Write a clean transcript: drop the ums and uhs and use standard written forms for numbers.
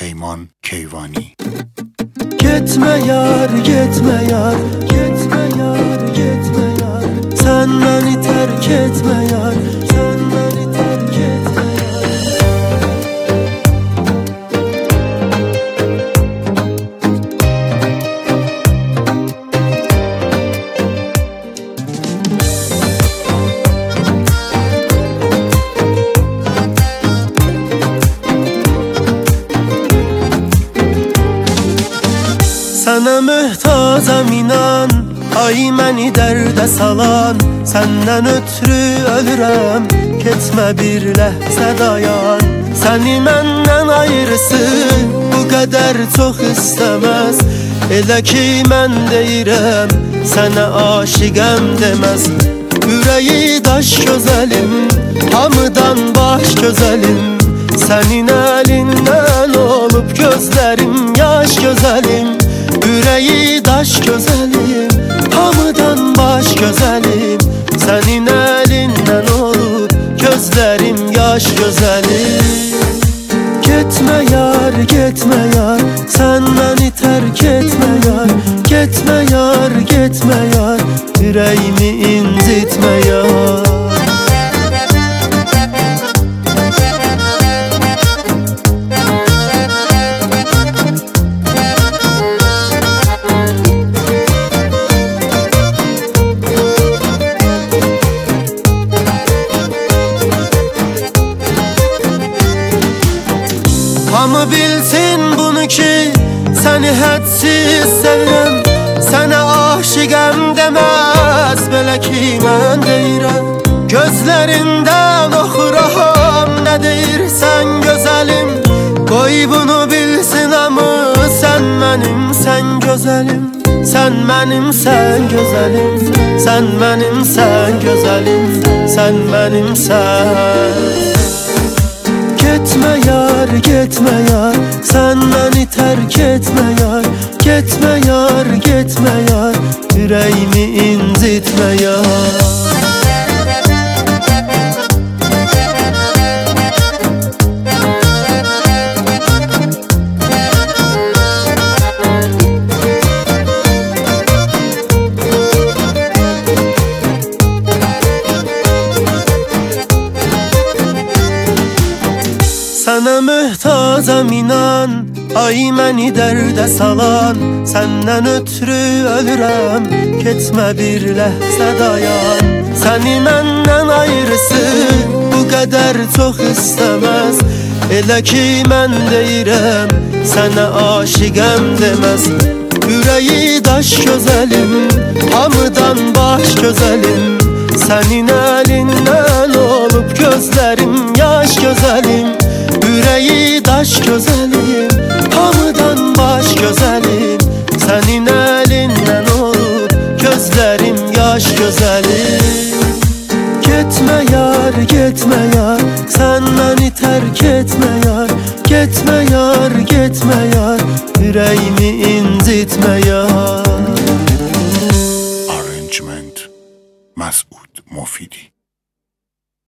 Peyman Keyvani. Gitme yar, gitme yar, gitme yar, gitme yar. Sen beni terk etme yar, sen beni terk etme yar. Sana mühtazam inan, ay məni dərdə salan. Səndən ötürü ölürəm, ketmə bir ləhzə dayan. Səni məndən ayırsın, bu qədər çox istəməz. Elə ki mən deyirəm, sənə aşiqəm deməz. Ürəyi daş gözəlim, hamıdan baş gözəlim. Sənin əlindən olub gözlərim yaş gözəlim. Ürəyi daş gözəlim, hamıdan baş gözəlim. Sənin əlindən olub gözlərim yaş gözəlim. Getmə yar, getmə yar, sən məni tərk etmə yar. Getmə yar, getmə yar, ürəyimi incitmə yar. Hamı bilsin bunu ki, səni hədsiz sevirəm. Sənə aşiqəm deməz, belə ki mən deyirəm. Gözlərindən oxuram, nə deyirsən gözəlim. Qoy bunu bilsin hamı, sən mənim, sən gözəlim. Sən mənim, sən gözəlim. Sən mənim, sən gözəlim. Sən mənim, sən. Getmə yar, getmə yar, sən məni tərk etmə yar. Getmə yar, getmə yar, ürəyimi incitmə yar. Sənə mühtazam inan, ay məni dərdə salan. Səndən ötürü ölürəm, ketmə bir ləhzə dayan. Səni məndən ayırsın, bu qədər çox istəməz. Elə ki mən deyirəm, sənə aşiqəm deməz. Ürəyi daş gözəlim, hamıdan baş gözəlim. Sənin əlindən olub gözlərim yaş gözəlim. Ürəyi daş gözəlim, hamıdan baş gözəlim. Sənin əlindən olub gözlərim yaş gözəlim. Getmə yar, getmə yar, sən məni tərk etmə yar. Getmə yar, getmə yar, ürəyimi incitmə yar. Arrangement Məsud Mofidi.